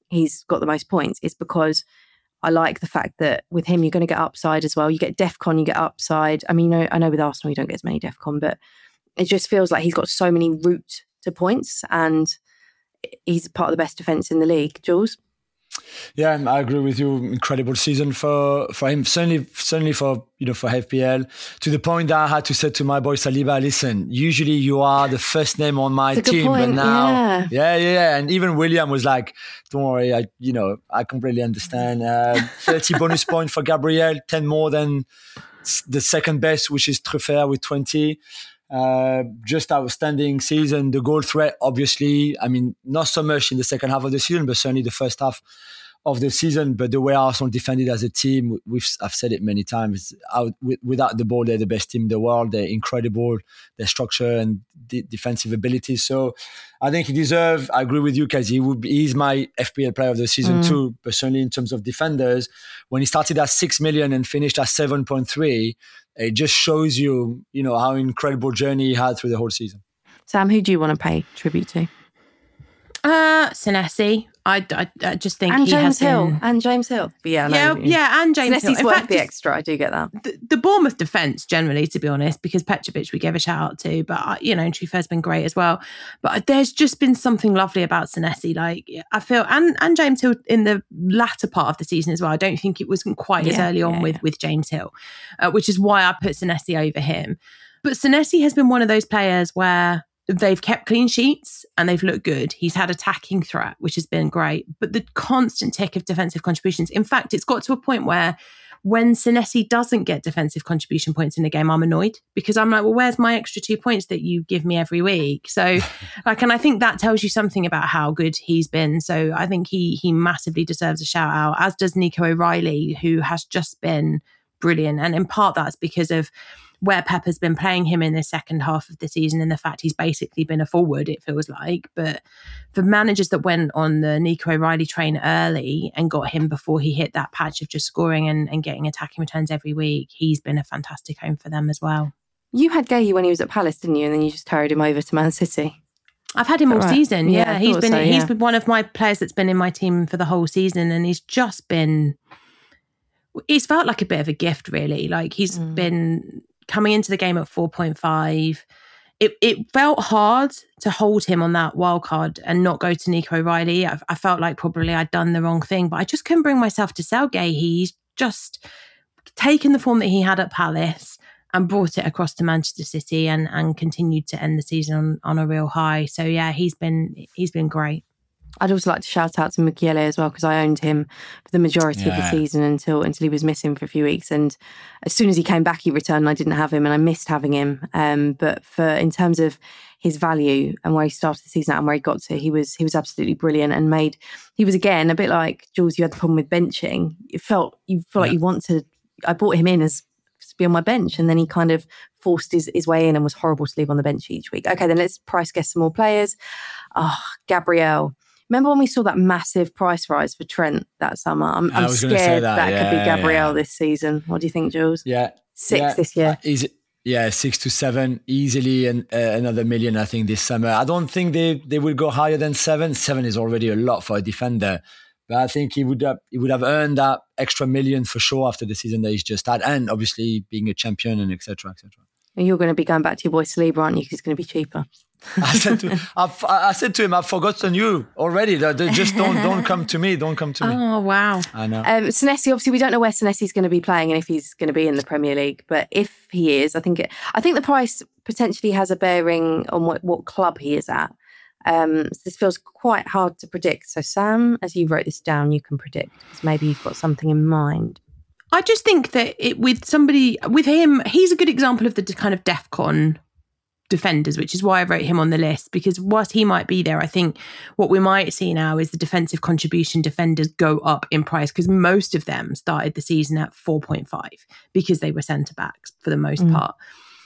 he's got the most points is because I like the fact that with him, you're going to get upside as well. You get DEFCON, you get upside. I mean, I know, I know with Arsenal, you don't get as many DEFCON, but it just feels like he's got so many route to points and he's part of the best defence in the league. Jules? Yeah, I agree with you. Incredible season for, for him. Certainly, certainly for you know for F P L. To the point that I had to say to my boy Saliba, listen, usually you are the first name on my team, point, but now, yeah. yeah, yeah, yeah. And even William was like, "Don't worry, I you know I completely understand." Uh, thirty bonus points for Gabriel, ten more than the second best, which is Truffert with twenty. Uh, just outstanding season. The goal threat, obviously, I mean, not so much in the second half of the season, but certainly the first half of the season. But the way Arsenal defended as a team, we've I've said it many times, out, without the ball, they're the best team in the world. They're incredible, their structure and de- defensive ability. So I think he deserves, I agree with you, because he would be, he's my F P L player of the season mm. too, but certainly in terms of defenders, when he started at six million and finished at seven point three, it just shows you, you know, how incredible journey he had through the whole season. Sam, who do you want to pay tribute to? Uh, Senesi. I, I, I just think and he James has Hill been... and James Hill. But yeah, yeah, no, yeah, and James Hill. Senesi's In worth fact, the extra. I do get that. The, the Bournemouth defence generally, to be honest, because Petrovic we gave a shout out to, but you know, Truffet's been great as well. But there's just been something lovely about Senesi. Like I feel, and and James Hill in the latter part of the season as well. I don't think it wasn't quite yeah, as early on yeah, with yeah. with James Hill, uh, which is why I put Senesi over him. But Senesi has been one of those players where they've kept clean sheets and they've looked good. He's had attacking threat, which has been great. But the constant tick of defensive contributions, in fact, it's got to a point where when Senesi doesn't get defensive contribution points in a game, I'm annoyed because I'm like, well, where's my extra two points that you give me every week? So, like, and I think that tells you something about how good he's been. So I think he he massively deserves a shout out, as does Nico O'Reilly, who has just been brilliant. And in part, that's because of where Pep has been playing him in the second half of the season and the fact he's basically been a forward, it feels like. But for managers that went on the Nico O'Reilly train early and got him before he hit that patch of just scoring and, and getting attacking returns every week, he's been a fantastic home for them as well. You had Guéhi when he was at Palace, didn't you? And then you just carried him over to Man City. I've had him all right? season. Yeah, yeah he's been so, yeah. he's been one of my players that's been in my team for the whole season, and he's just been. He's felt like a bit of a gift, really. Like he's mm. been coming into the game at four point five. It it felt hard to hold him on that wild card and not go to Nico O'Reilly. I, I felt like probably I'd done the wrong thing, but I just couldn't bring myself to sell Guéhi. He's just taken the form that he had at Palace and brought it across to Manchester City and and continued to end the season on, on a real high. So yeah, he's been he's been great. I'd also like to shout out to Mukiele as well, because I owned him for the majority yeah. of the season until until he was missing for a few weeks. And as soon as he came back, he returned and I didn't have him and I missed having him. Um, but for in terms of his value and where he started the season at and where he got to, he was he was absolutely brilliant and made, he was again, a bit like Jules, you had the problem with benching. It felt, you feel like yeah. you want to, I brought him in as to be on my bench and then he kind of forced his, his way in and was horrible to leave on the bench each week. Okay, then let's price guess some more players. Oh, Gabriel. Remember when we saw that massive price rise for Trent that summer? I'm, I'm scared that, that yeah, could be Gabriel yeah. this season. What do you think, Jules? Yeah. Six yeah. this year. Is yeah, six to seven, easily, and uh, another million, I think, this summer. I don't think they, they will go higher than seven. Seven is already a lot for a defender. But I think he would have, he would have earned that extra million for sure after the season that he's just had. And obviously being a champion and et cetera, et cetera. And you're going to be going back to your boy Saliba, aren't you? Because it's going to be cheaper. I said to him, I've, I said to him, I've forgotten you already. Just don't don't come to me. Don't come to me. Oh, wow. I know. Um, Senesi, obviously, we don't know where Senesi's going to be playing and if he's going to be in the Premier League. But if he is, I think it, I think the price potentially has a bearing on what, what club he is at. Um, so this feels quite hard to predict. So, Sam, as you wrote this down, you can predict because maybe you've got something in mind. I just think that it, with somebody, with him, he's a good example of the kind of DEFCON defenders, which is why I wrote him on the list, because whilst he might be there, I think what we might see now is the defensive contribution defenders go up in price because most of them started the season at four point five because they were centre-backs for the most mm. part.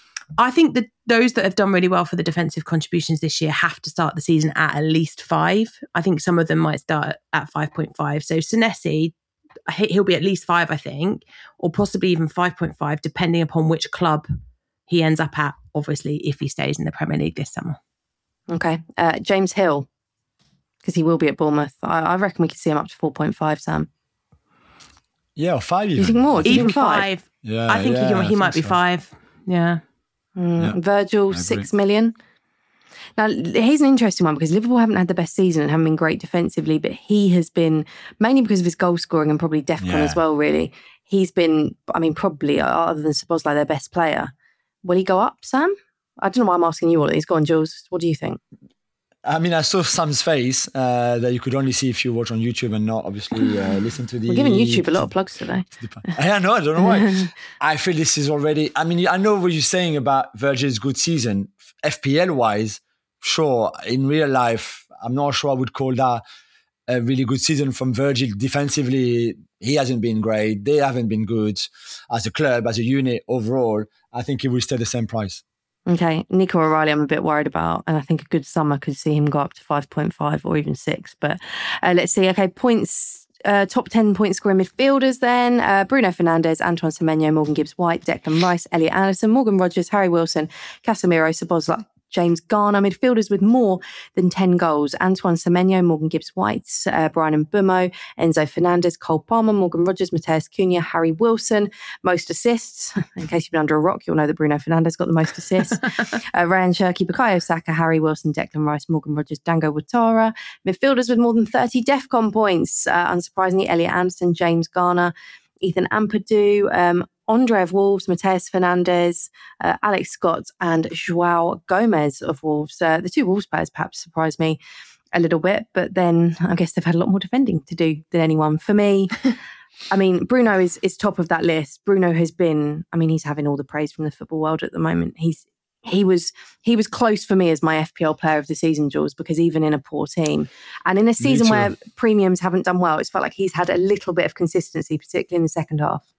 I think that those that have done really well for the defensive contributions this year have to start the season at at least five. I think some of them might start at five point five. So Senesi, he'll be at least five, I think, or possibly even five point five, depending upon which club he ends up at, obviously, if he stays in the Premier League this summer. Okay. Uh, James Hill. because he will be at Bournemouth. I, I reckon we could see him up to four point five, Sam. Yeah, or five even. You think more? Do you Even think five? five. Yeah, I think yeah, he, I he think might be so. five. Yeah. Mm, Yeah, Virgil, I agree. six million. Now, he's an interesting one because Liverpool haven't had the best season and haven't been great defensively, but he has been, mainly because of his goal scoring and probably DEFCON Yeah. as well, really. He's been, I mean, probably, other than Szoboszlai, their best player. Will he go up, Sam? I don't know why I'm asking you all of these. Go on, Jules. What do you think? I mean, I saw Sam's face uh, that you could only see if you watch on YouTube and not obviously uh, listen to the. We're giving YouTube a lot of plugs today. I know, I don't know why. I feel this is already. I mean, I know what you're saying about Virgil's good season, F P L wise. Sure, in real life, I'm not sure I would call that a really good season from Virgil. Defensively, he hasn't been great. They haven't been good as a club, as a unit overall. I think he will stay the same price. Okay, Nico O'Reilly, I'm a bit worried about, and I think a good summer could see him go up to five point five or even six. But uh, let's see. Okay, points, uh, top ten point scoring midfielders then. Uh, Bruno Fernandes, Antoine Semenyo, Morgan Gibbs-White, Declan Rice, Elliot Anderson, Morgan Rogers, Harry Wilson, Casemiro, Szoboszlai, James Garner. Midfielders with more than ten goals: Antoine Semenyo, Morgan Gibbs-White, uh, Brian Mbeumo, Enzo Fernandez, Cole Palmer, Morgan Rogers, Mateus Cunha, Harry Wilson. Most assists. In case you've been under a rock, you'll know that Bruno Fernandes got the most assists. uh, Ryan Cherki, Bukayo Saka, Harry Wilson, Declan Rice, Morgan Rogers, Dango Ouattara. Midfielders with more than thirty DEFCON points. Uh, unsurprisingly, Elliot Anderson, James Garner, Ethan Ampadu, um, Andre of Wolves, Mateus Fernandes, uh, Alex Scott, and João Gomez of Wolves. Uh, the two Wolves players perhaps surprised me a little bit, but then I guess they've had a lot more defending to do than anyone. For me, I mean, Bruno is is top of that list. Bruno has been, I mean, he's having all the praise from the football world at the moment. He's he was he was close for me as my F P L player of the season, Jules, because even in a poor team and in a season where premiums haven't done well, it's felt like he's had a little bit of consistency, particularly in the second half.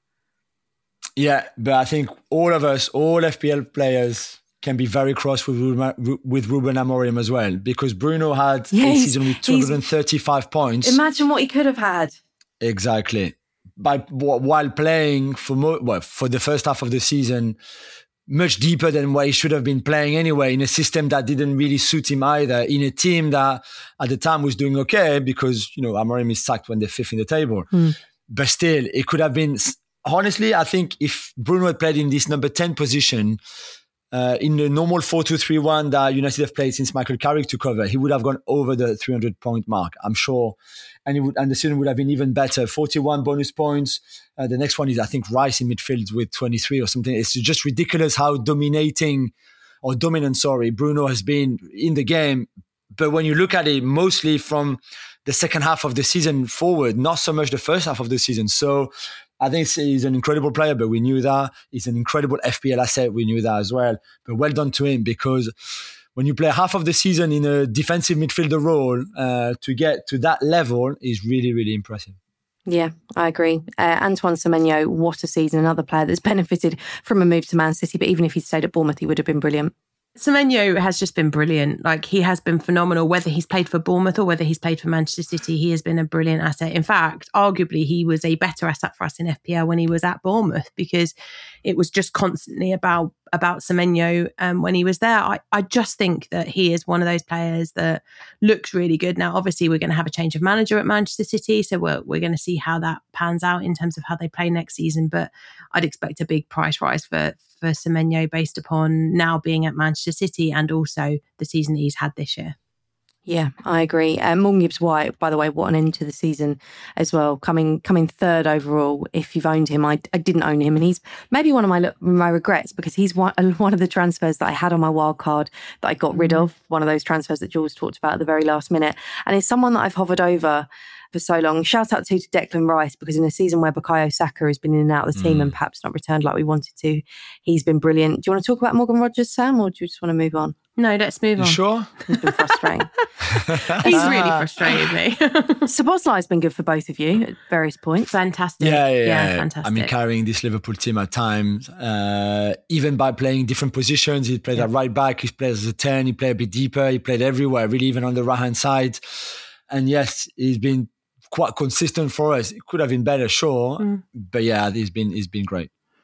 Yeah, but I think all of us, all F P L players, can be very cross with Ruben, with Ruben Amorim as well, because Bruno had yeah, a season with two hundred thirty-five points. Imagine what he could have had. Exactly. By while playing for mo- well, for the first half of the season, much deeper than what he should have been playing anyway, in a system that didn't really suit him either, in a team that at the time was doing okay because, you know, Amorim is sacked when they're fifth in the table. Mm. But still, it could have been... Honestly, I think if Bruno had played in this number ten position, uh, in the normal four two three one that United have played since Michael Carrick took over, he would have gone over the three hundred point mark, I'm sure. And, he would, and the season would have been even better. forty-one bonus points. Uh, the next one is, I think, Rice in midfield with twenty-three or something. It's just ridiculous how dominating, or dominant, sorry, Bruno has been in the game. But when you look at it, mostly from the second half of the season forward, not so much the first half of the season. So I think he's an incredible player, but we knew that. He's an incredible F P L asset. We knew that as well. But well done to him, because when you play half of the season in a defensive midfielder role, uh, to get to that level is really, really impressive. Yeah, I agree. Uh, Antoine Semenyo, what a season. Another player that's benefited from a move to Man City. But even if he'd stayed at Bournemouth, he would have been brilliant. Semenyo has just been brilliant. Like, he has been phenomenal, whether he's played for Bournemouth or whether he's played for Manchester City. He has been a brilliant asset. In fact, arguably, he was a better asset for us in F P L when he was at Bournemouth, because it was just constantly about about Semenyo um, when he was there. I, I just think that he is one of those players that looks really good. Now, obviously, we're going to have a change of manager at Manchester City, so we're, we're going to see how that pans out in terms of how they play next season. But I'd expect a big price rise for, for Semenyo based upon now being at Manchester City and also the season that he's had this year. Yeah, I agree. Uh, Morgan Gibbs-White, by the way, what an end to the season as well. Coming coming third overall. If you've owned him, I, I didn't own him, and he's maybe one of my my regrets, because he's one, one of the transfers that I had on my wild card that I got rid of. One of those transfers that Jules talked about at the very last minute, and it's someone that I've hovered over for so long. Shout out to, to Declan Rice, because in a season where Bukayo Saka has been in and out of the team mm. and perhaps not returned like we wanted to, he's been brilliant. Do you want to talk about Morgan Rogers, Sam, or do you just want to move on? No, let's move you on. Sure? He's been frustrating. He's really frustrated me. Szoboszlai's been good for both of you at various points. Fantastic. Yeah, yeah, yeah, yeah. fantastic. I mean, carrying this Liverpool team at times, uh, even by playing different positions. He played yeah. at right back, he played as a ten, he played a bit deeper, he played everywhere, really, even on the right-hand side. And yes, he's been quite consistent for us. It could have been better, sure. Mm. But yeah, he's been he's been great.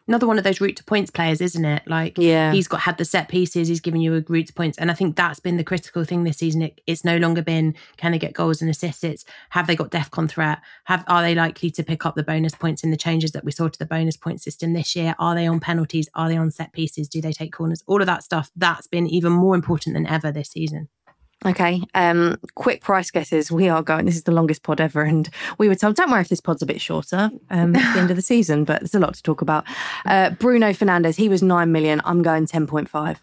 another one of those route to points players, isn't it? Like, yeah. he's got had the set pieces, he's giving you a route to points. And I think that's been the critical thing this season. It, it's no longer been, can they get goals and assists? It's, have they got DEFCON threat? Have Are they likely to pick up the bonus points in the changes that we saw to the bonus point system this year? Are they on penalties? Are they on set pieces? Do they take corners? All of that stuff, that's been even more important than ever this season. Okay, um, quick price guesses. We are going, this is the longest pod ever, and we were told, don't worry if this pod's a bit shorter um, at the end of the season, but there's a lot to talk about. Uh, Bruno Fernandes, he was nine million. I'm going ten point five.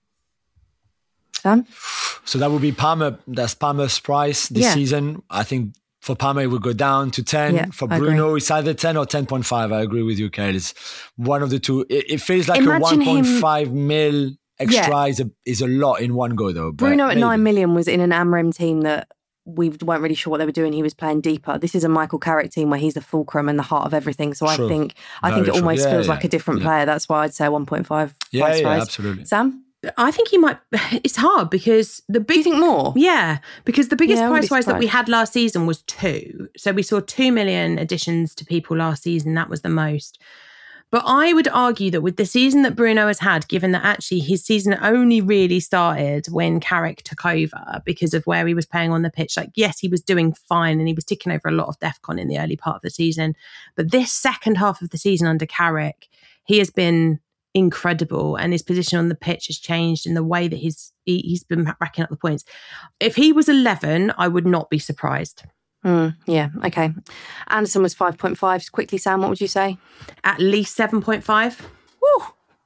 Sam? So that would be Palmer. That's Palmer's price this yeah. season. I think for Palmer, it would go down to ten. Yeah, for Bruno, it's either ten or ten point five. I agree with you, Kyle. It's one of the two. It, it feels like Imagine a one point five him... mil extra yeah. is, a, is a lot in one go, though. Bruno at maybe. nine million was in an Amram team that we weren't really sure what they were doing. He was playing deeper. This is a Michael Carrick team where he's the fulcrum and the heart of everything. So true. I think I Very think it almost yeah, feels yeah, like a different yeah. player. That's why I'd say one point five. Yeah, price yeah, rise. absolutely. Sam? I think he might, it's hard because the big... Do you think more? Yeah, because the biggest yeah, price rise that we had last season was two. So we saw two million additions to people last season. That was the most. But I would argue that with the season that Bruno has had, given that actually his season only really started when Carrick took over because of where he was playing on the pitch. Like, yes, he was doing fine and he was ticking over a lot of DEFCON in the early part of the season. But this second half of the season under Carrick, he has been incredible and his position on the pitch has changed in the way that he's he, he's been racking up the points. If he was eleven, I would not be surprised. Mm, yeah, okay. Anderson was five point five. Quickly, Sam, what would you say? At least seven point five. Woo!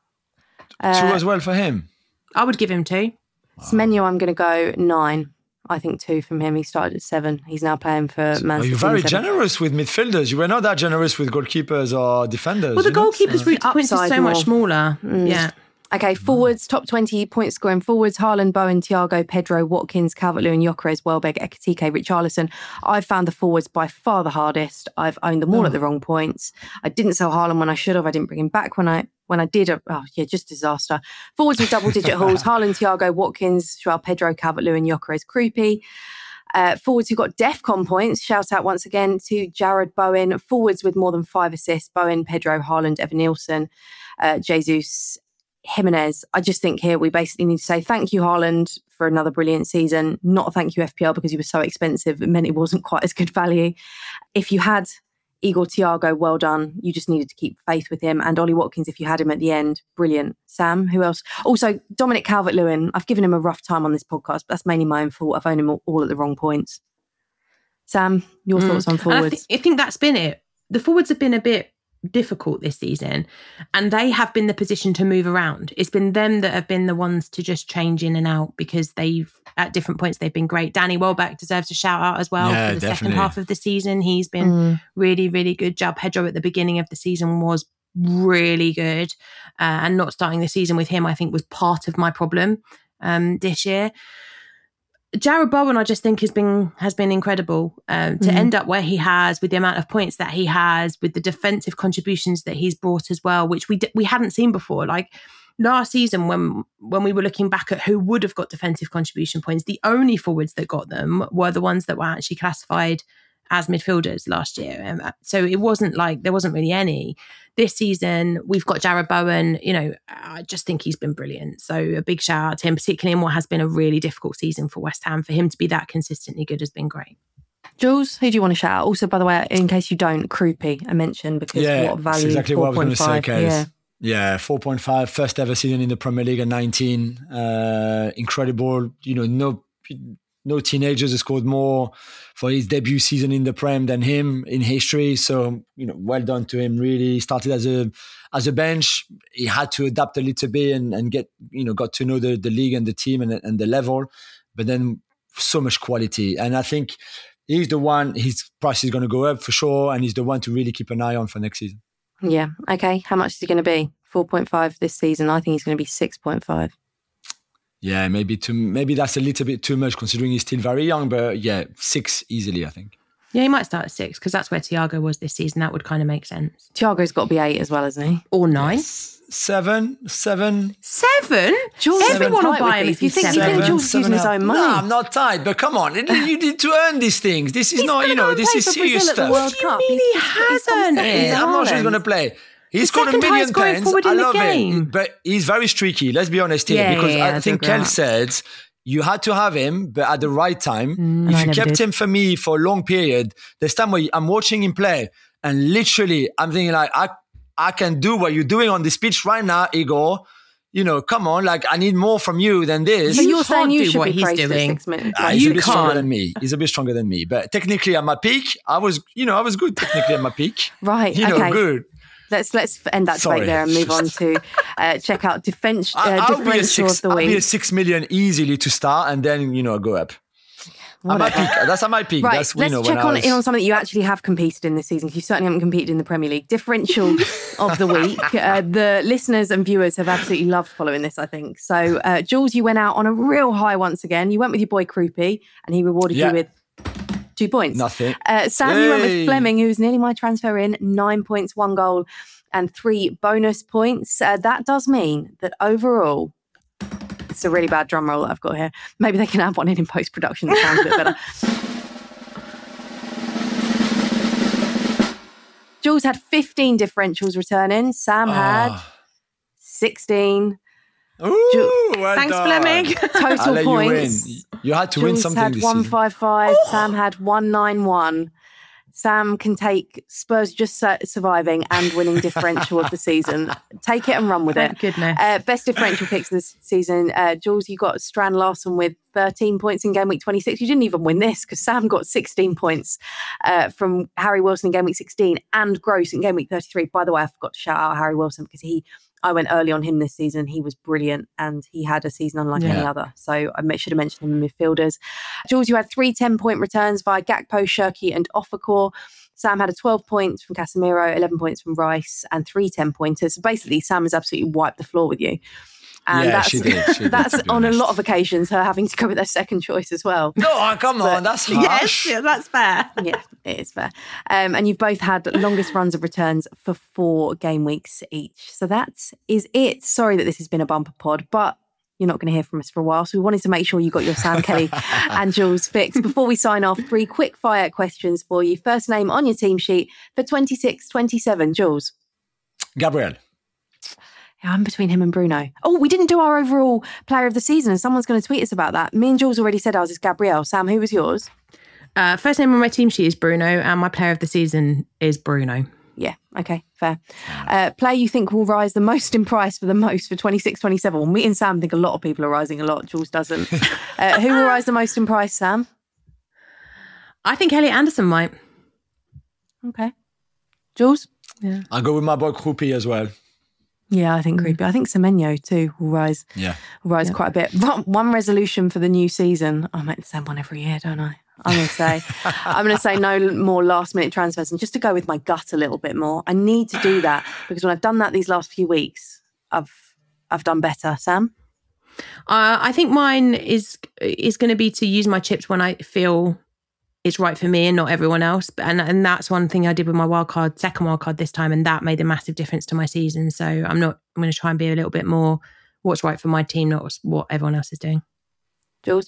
Uh, two as well for him. I would give him two. Wow. Semenyo, I'm going to go nine. I think two from him. He started at seven. He's now playing for so, Man City. You're very seven. generous with midfielders. You were not that generous with goalkeepers or defenders. Well, the goalkeepers' so. route to points is so more. much smaller. Mm. Yeah. Okay, forwards, top twenty point scoring forwards, Haaland, Bowen, Thiago, Pedro, Watkins, Calvert-Lewin, Gyökeres, Welbeck, Ekitike, Richarlison. I've found the forwards by far the hardest. I've owned them all oh. at the wrong points. I didn't sell Haaland when I should have. I didn't bring him back when I when I did. Oh, yeah, just disaster. Forwards with double-digit hauls, Haaland, Thiago, Watkins, Joao Pedro, Calvert-Lewin, Gyökeres, Krupi. Uh, forwards who got DEFCON points, shout out once again to Jared Bowen. Forwards with more than five assists, Bowen, Pedro, Haaland, Evan Nielsen, uh, Jesus, Jimenez. I just think here we basically need to say thank you, Haaland, for another brilliant season. Not thank you, F P L, because he was so expensive. It meant it wasn't quite as good value. If you had Igor Thiago, well done. You just needed to keep faith with him. And Ollie Watkins, if you had him at the end, brilliant. Sam, who else? Also, Dominic Calvert-Lewin. I've given him a rough time on this podcast, but that's mainly my own fault. I've owned him all, all at the wrong points. Sam, your mm. thoughts on forwards? I, th- I think that's been it. The forwards have been a bit difficult this season and they have been the position to move around. It's been them that have been the ones to just change in and out because they've at different points they've been great. Danny Welbeck deserves a shout out as well yeah, for the definitely. second half of the season. He's been mm. really really good. Joao Pedro at the beginning of the season was really good uh, and not starting the season with him I think was part of my problem um, this year. Jared Bowen, I just think has been has been incredible um, to mm. end up where he has with the amount of points that he has, with the defensive contributions that he's brought as well, which we d- we hadn't seen before. Like last season, when when we were looking back at who would have got defensive contribution points, the only forwards that got them were the ones that were actually classified as midfielders last year. Um, so it wasn't like there wasn't really any. This season, we've got Jared Bowen. You know, I just think he's been brilliant. So a big shout out to him, particularly in what has been a really difficult season for West Ham. For him to be that consistently good has been great. Jules, who do you want to shout out? Also, by the way, in case you don't, Krupi, I mentioned because yeah, what value? Exactly what I was going to say, Kez. Yeah. Yeah, four point five, first ever season in the Premier League at nineteen. Uh, incredible. You know, no no teenagers have scored more for his debut season in the Prem than him in history. So, you know, well done to him. Really started as a as a bench. He had to adapt a little bit and, and get, you know, got to know the, the league and the team and, and the level. But then so much quality. And I think he's the one, his price is going to go up for sure. And he's the one to really keep an eye on for next season. Yeah. Okay. How much is he going to be? four point five this season. I think he's going to be six point five. Yeah, maybe too, maybe that's a little bit too much considering he's still very young, but yeah, six easily, I think. Yeah, he might start at six because that's where Thiago was this season. That would kind of make sense. Thiago's got to be eight as well, hasn't he? Or nine. Yes. Seven, seven. Seven? Jules, everyone will buy him if you think, seven. you think Jules is using his own money. No, I'm not tight, but come on. You need to earn these things. This is he's not, you know, this is serious stuff. What do you mean he has earned it? I'm not sure he's going to play. He scored a million pens. I love it. But he's very streaky. Let's be honest here. Yeah, because yeah, yeah, I think Kel said you had to have him, but at the right time. Mm, if you kept did. him for me for a long period, there's time where I'm watching him play and literally I'm thinking like, I, I can do what you're doing on this pitch right now, Igor. You know, come on, like I need more from you than this. But you're saying you should be praised at six minutes. Uh, he's you a bit can't. stronger than me. He's a bit stronger than me. But technically at my peak, I was, you know, I was good technically at my peak. Right, you know, okay. good. Let's let's end that Sorry. debate there and move on to uh, check out defense, uh, I'll differential six, of the week. I'll be a six million easily to start and then, you know, go up. At my peak. That's at my peak. Right, That's, let's you know, check on was... in on something that you actually have competed in this season, because you certainly haven't competed in the Premier League. Differential of the week. Uh, the listeners and viewers have absolutely loved following this, I think. So, uh, Jules, you went out on a real high once again. You went with your boy Croupy, and he rewarded yeah. you with two points. Nothing. Uh, Sam, Yay. you went with Fleming, who's nearly my transfer in, nine points, one goal, and three bonus points. Uh, that does mean that overall, it's a really bad drum roll that I've got here. Maybe they can add one in in post-production that sounds a bit better. Jules had fifteen differentials returning. Sam oh. had sixteen. Ooh, Ju- well Thanks, done. Fleming. Total points. You, you had to Jules win something had this one season. five five. Oh. Sam had one nine one. Sam can take Spurs just surviving and winning differential of the season. Take it and run with Thank it. Goodness. Uh, best differential picks this season. Uh, Jules, you got Strand Larson with thirteen points in game week twenty-six. You didn't even win this because Sam got sixteen points uh, from Harry Wilson in game week sixteen and Gross in game week thirty-three. By the way, I forgot to shout out Harry Wilson because he, I went early on him this season. He was brilliant and he had a season unlike yeah. any other. So I should have mentioned him in midfielders. Jules, you had three ten-point returns via Gakpo, Shirky and Offercore. Sam had a twelve points from Casemiro, eleven points from Rice, and three ten-pointers. So basically, Sam has absolutely wiped the floor with you. And yeah, that's, she did. She that's did, on a lot of occasions her having to go with their second choice as well. No, come but, on, that's harsh. Yes, yeah, that's fair. Yeah, it is fair. Um, and you've both had longest runs of returns for four game weeks each. So that is it. Sorry that this has been a bumper pod, but you're not going to hear from us for a while. So we wanted to make sure you got your Sam Kelly and Jules fix. Before we sign off, three quick fire questions for you. First name on your team sheet for twenty-six twenty-seven. Jules. Gabriel. Yeah, I'm between him and Bruno. Oh, we didn't do our overall player of the season and someone's going to tweet us about that. Me and Jules already said ours is Gabriel. Sam, who was yours? Uh, first name on my team sheet is Bruno and my player of the season is Bruno. Yeah, okay, fair. Uh, player you think will rise the most in price for the most for twenty-six twenty-seven? Well, me and Sam think a lot of people are rising a lot. Jules doesn't. uh, who will rise the most in price, Sam? I think Elliot Anderson might. Okay. Jules? Yeah. I'll go with my boy Croupy as well. Yeah, I think mm. Creepy. I think Semenyo too will rise. Yeah, will rise yeah. quite a bit. One resolution for the new season. I meant the same one every year, don't I? I'm going to say, I'm going to say no more last minute transfers, and just to go with my gut a little bit more. I need to do that because when I've done that these last few weeks, I've I've done better. Sam, uh, I think mine is is going to be to use my chips when I feel it's right for me and not everyone else. And and that's one thing I did with my wild card, second wild card this time, and that made a massive difference to my season. So I'm not. I'm going to try and be a little bit more what's right for my team, not what everyone else is doing. Jules.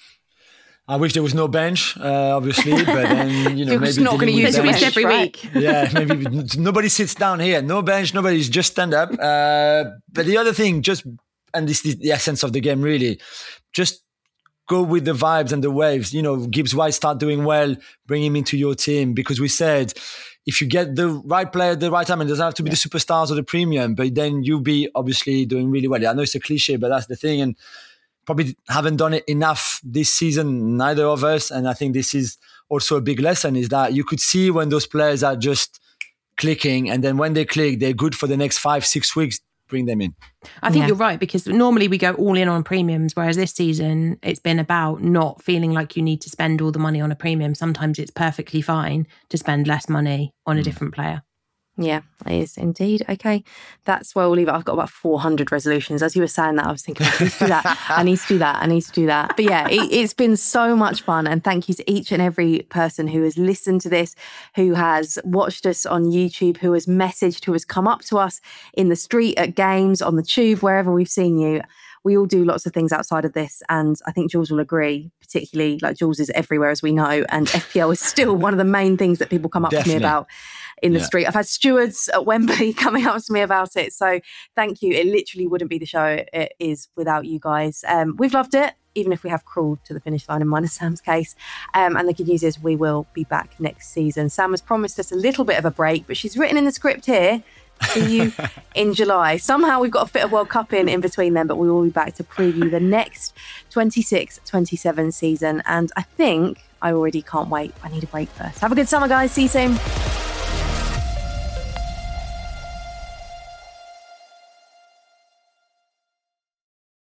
I wish there was no bench, uh, obviously, but then, you know, You're maybe not going to use a bench every right? week. Yeah, maybe nobody sits down here. No bench, nobody's just stand up. Uh, but the other thing, just, and this is the essence of the game, really, just go with the vibes and the waves. You know, Gibbs White start doing well, bring him into your team, because we said, if you get the right player at the right time, and it doesn't have to be yeah. the superstars or the premium, but then you'll be obviously doing really well. I know it's a cliche, but that's the thing. And probably haven't done it enough this season, neither of us. And I think this is also a big lesson, is that you could see when those players are just clicking, and then when they click, they're good for the next five, six weeks, bring them in. I think yeah. you're right, because normally we go all in on premiums, whereas this season it's been about not feeling like you need to spend all the money on a premium. Sometimes it's perfectly fine to spend less money on a mm. different player. Yeah, it is indeed. Okay, that's where we'll leave it. I've got about four hundred resolutions. As you were saying that, I was thinking, I need to do that. I need to do that. I need to do that. But yeah, it, it's been so much fun. And thank you to each and every person who has listened to this, who has watched us on YouTube, who has messaged, who has come up to us in the street, at games, on the tube, wherever we've seen you. We all do lots of things outside of this. And I think Jules will agree, particularly like Jules is everywhere, as we know. And F P L is still one of the main things that people come up Definitely. to me about. in the Yeah. street. I've had stewards at Wembley coming up to me about it. So thank you. It literally wouldn't be the show it is without you guys. Um, we've loved it, even if we have crawled to the finish line in minus Sam's case. Um, and the good news is we will be back next season. Sam has promised us a little bit of a break, but she's written in the script here, see you in July. Somehow we've got to fit a World Cup in in between them, but we will be back to preview the next twenty-six twenty-seven season. And I think I already can't wait. I need a break first. Have a good summer, guys. See you soon.